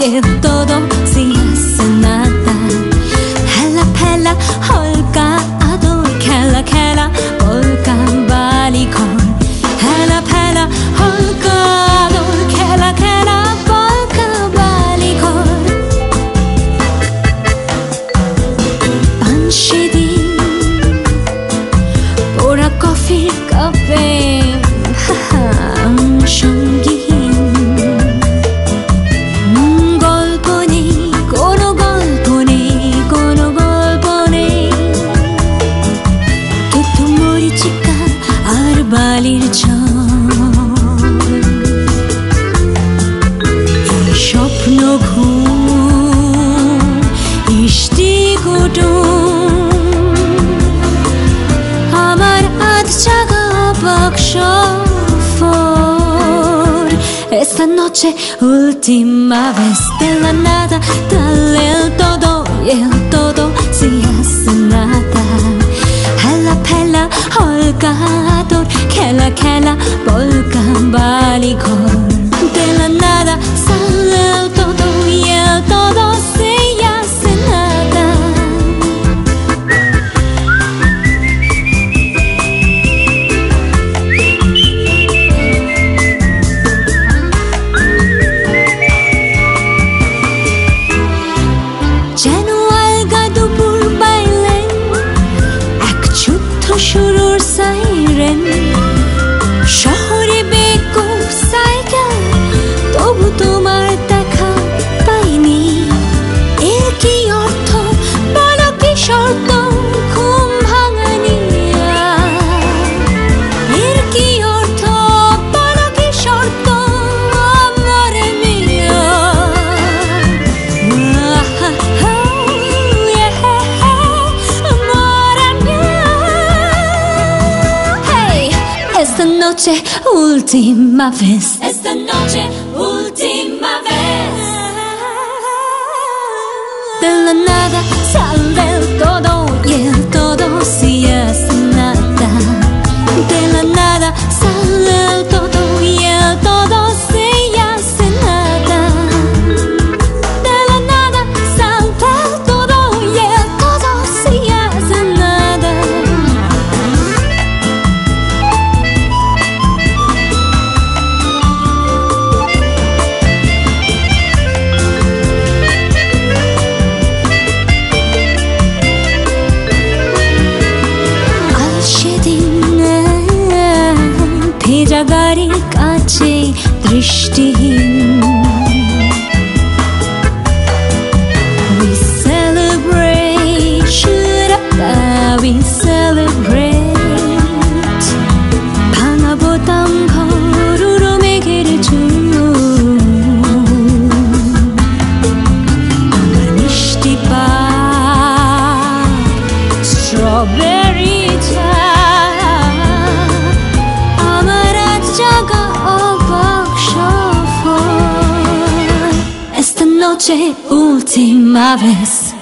y todo si hace nada. Hela pela holka ador kela kela polka balikor. Hela pela holka ador kela kela polka balikor. Panshidin pora coffee cafe সঙ্গীহীন গল্প নেই কোনো গল্প নেই কোনো গল্প নেই কিন্তু মরিচিকা আর বালির এই স্বপ্ন ঘুম ইষ্টি কুটুম আমার আধ জাগা বাক্স esta noche última vez de la nada dale el todo y el todo si hace nada. Hela pela holka ador kela kela polka balikor. De la nada sale el todo y el todo si hace nada. শুরুর siren শহরে বেকুব cycle তবু তোমার দেখা পাইনি এর কি অর্থ বলো কি শর্ত ঘুম ভাঙানি এর কি অর্থ বলো কি শর্ত মরে মিয়া Esta noche última vez. Esta noche última vez. De la nada sale el todo y el todo si hace nada. De la nada sale el todo y el todo si hace nada. De la nada sale el todo y el todo si hace nada. ভেজা গাড়ির কাছে দৃষ্টিহীন We celebrate, should we celebrate ভাঙা বোতাম ঘর উড়ো মেঘের চুল আমার মিষ্টি পাক স্ট্রবেরি চা Esta noche última vez.